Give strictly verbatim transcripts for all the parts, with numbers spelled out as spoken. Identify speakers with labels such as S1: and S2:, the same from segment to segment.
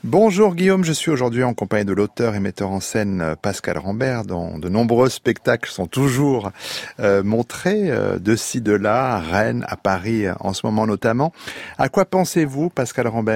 S1: Bonjour Guillaume, je suis aujourd'hui en compagnie de l'auteur et metteur en scène Pascal Rambert, dont de nombreux spectacles sont toujours euh, montrés, euh, de ci, de là, à Rennes, à Paris en ce moment notamment. À quoi pensez-vous, Pascal Rambert ?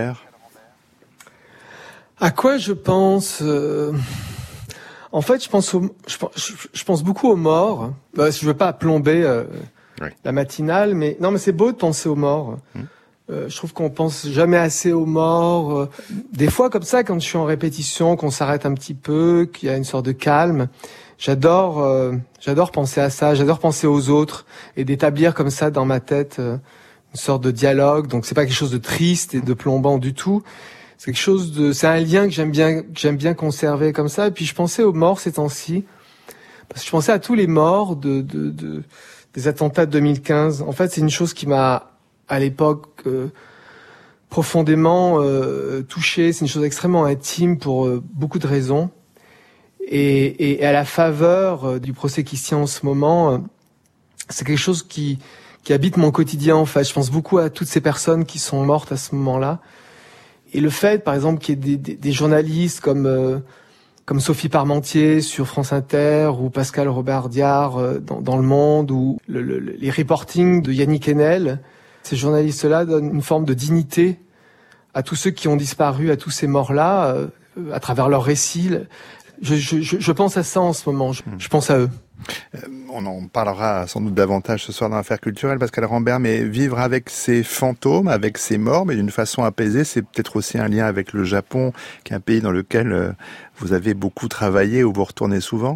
S2: À quoi je pense euh... En fait, je pense, au... je, pense... je pense beaucoup aux morts. Bah, je veux pas plomber euh, oui. la matinale, mais non, mais c'est beau de penser aux morts. Hum. Euh, je trouve qu'on pense jamais assez aux morts. Euh, des fois, comme ça, quand je suis en répétition, qu'on s'arrête un petit peu, qu'il y a une sorte de calme, j'adore, euh, j'adore penser à ça. J'adore penser aux autres et d'établir comme ça dans ma tête euh, une sorte de dialogue. Donc, c'est pas quelque chose de triste et de plombant du tout. C'est quelque chose de, c'est un lien que j'aime bien, que j'aime bien conserver comme ça. Et puis, je pensais aux morts ces temps-ci, parce que je pensais à tous les morts de, de, de des attentats de deux mille quinze. En fait, c'est une chose qui m'a à l'époque euh, profondément euh, touché. C'est une chose extrêmement intime pour euh, beaucoup de raisons. Et, et, et à la faveur euh, du procès qui se tient en ce moment, euh, c'est quelque chose qui, qui habite mon quotidien en fait. Je pense beaucoup à toutes ces personnes qui sont mortes à ce moment-là. Et le fait, par exemple, qu'il y ait des, des, des journalistes comme, euh, comme Sophie Parmentier sur France Inter ou Pascal Robert-Diard euh, dans, dans Le Monde ou le, le, les reportings de Yannick Enel, ces journalistes-là donnent une forme de dignité à tous ceux qui ont disparu, à tous ces morts-là, euh, à travers leurs récits. Je, je, je pense à ça en ce moment, je, je pense à eux.
S1: Euh, on en parlera sans doute davantage ce soir dans l'affaire culturelle, Pascal Rambert, mais vivre avec ces fantômes, avec ces morts, mais d'une façon apaisée, c'est peut-être aussi un lien avec le Japon, qui est un pays dans lequel euh, vous avez beaucoup travaillé, où vous retournez souvent.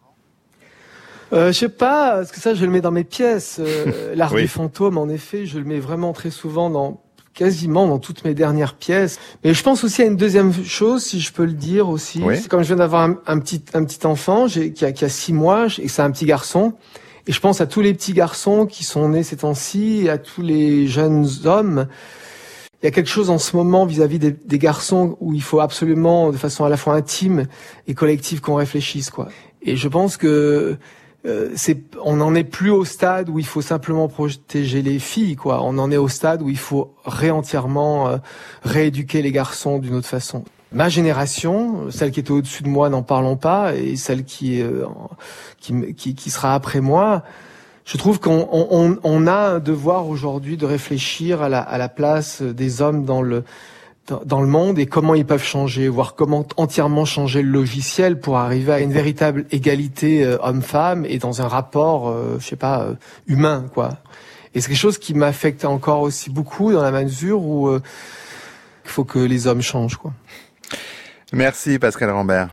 S2: Euh, je sais pas, parce que ça, je le mets dans mes pièces. Euh, L'art oui. des fantômes, en effet, je le mets vraiment très souvent dans, quasiment dans toutes mes dernières pièces. Mais je pense aussi à une deuxième chose, si je peux le dire aussi. Oui. C'est comme je viens d'avoir un, un petit, un petit enfant, j'ai, qui a, qui a six mois, et c'est un petit garçon. Et je pense à tous les petits garçons qui sont nés ces temps-ci, et à tous les jeunes hommes. Il y a quelque chose en ce moment vis-à-vis des, des garçons où il faut absolument, de façon à la fois intime et collective, qu'on réfléchisse, quoi. Et je pense que, Euh, c'est, on n'en est plus au stade où il faut simplement protéger les filles, quoi. On en est au stade où il faut réentièrement euh, rééduquer les garçons d'une autre façon. Ma génération, celle qui était au-dessus de moi, n'en parlons pas, et celle qui, euh, qui, qui, qui sera après moi, je trouve qu'on on, on a un devoir aujourd'hui de réfléchir à la, à la place des hommes dans le dans le monde et comment ils peuvent changer, voire comment entièrement changer le logiciel pour arriver à une véritable égalité euh, homme-femme et dans un rapport, euh, je sais pas, euh, humain, quoi. Et c'est quelque chose qui m'affecte encore aussi beaucoup dans la mesure où euh, il faut que les hommes changent, quoi.
S1: Merci Pascal Rambert.